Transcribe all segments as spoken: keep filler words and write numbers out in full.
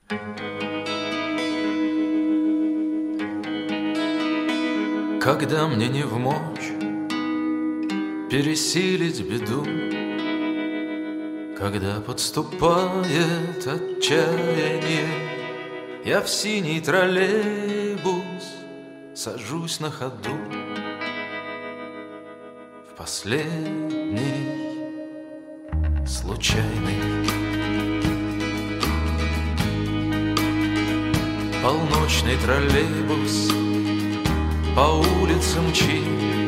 Когда мне не вмочь пересилить беду, когда подступает отчаяние, я в синий троллейбус сажусь на ходу. В последний случайный полночный троллейбус по улицам мчит,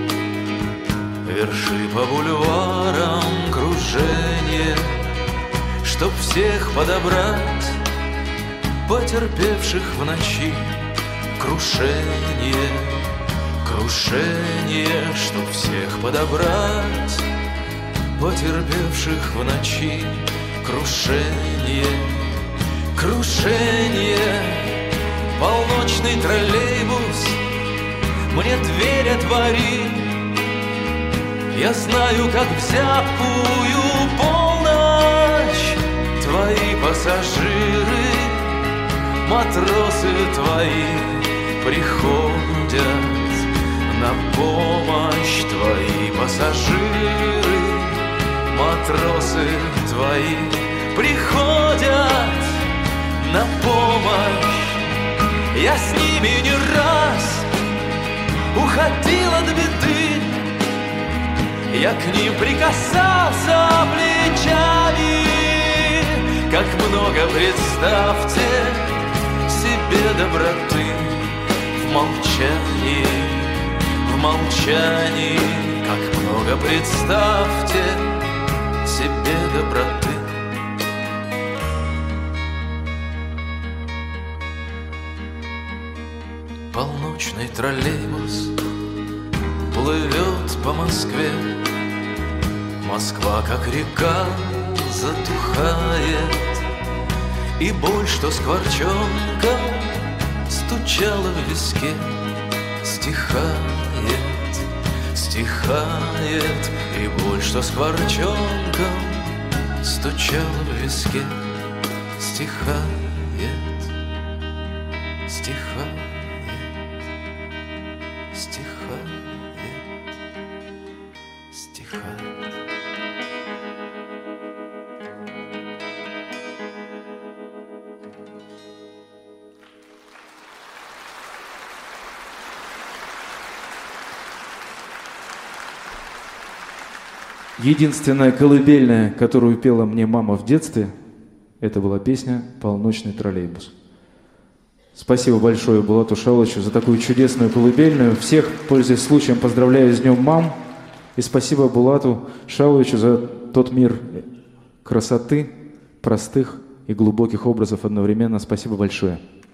верши по бульварам кружение, чтоб всех подобрать, потерпевших в ночи. Крушение, крушение, чтоб всех подобрать, потерпевших в ночи. Крушение, крушение, полночный троллейбус мне дверь отвори. Я знаю, как в зябкую полночь твои пассажиры, матросы твои приходят на помощь. Твои пассажиры, матросы твои приходят на помощь. Я с ними не раз уходил от беды, я к ним прикасался плечами. Как много, представьте себе, доброты в молчании, в молчании. Как много, представьте себе, доброты. Полночный троллейбус плывет по Москве. Москва, как река, затухает, и боль, что скворчонком стучала в виске, стихает, стихает. И боль, что скворчонком стучала в виске, стихает, стихает. Единственная колыбельная, которую пела мне мама в детстве, это была песня «Полночный троллейбус». Спасибо большое Булату Шауловичу за такую чудесную колыбельную. Всех, пользуясь случаем, поздравляю с Днем мам. И спасибо Булату Шауловичу за тот мир красоты, простых и глубоких образов одновременно. Спасибо большое.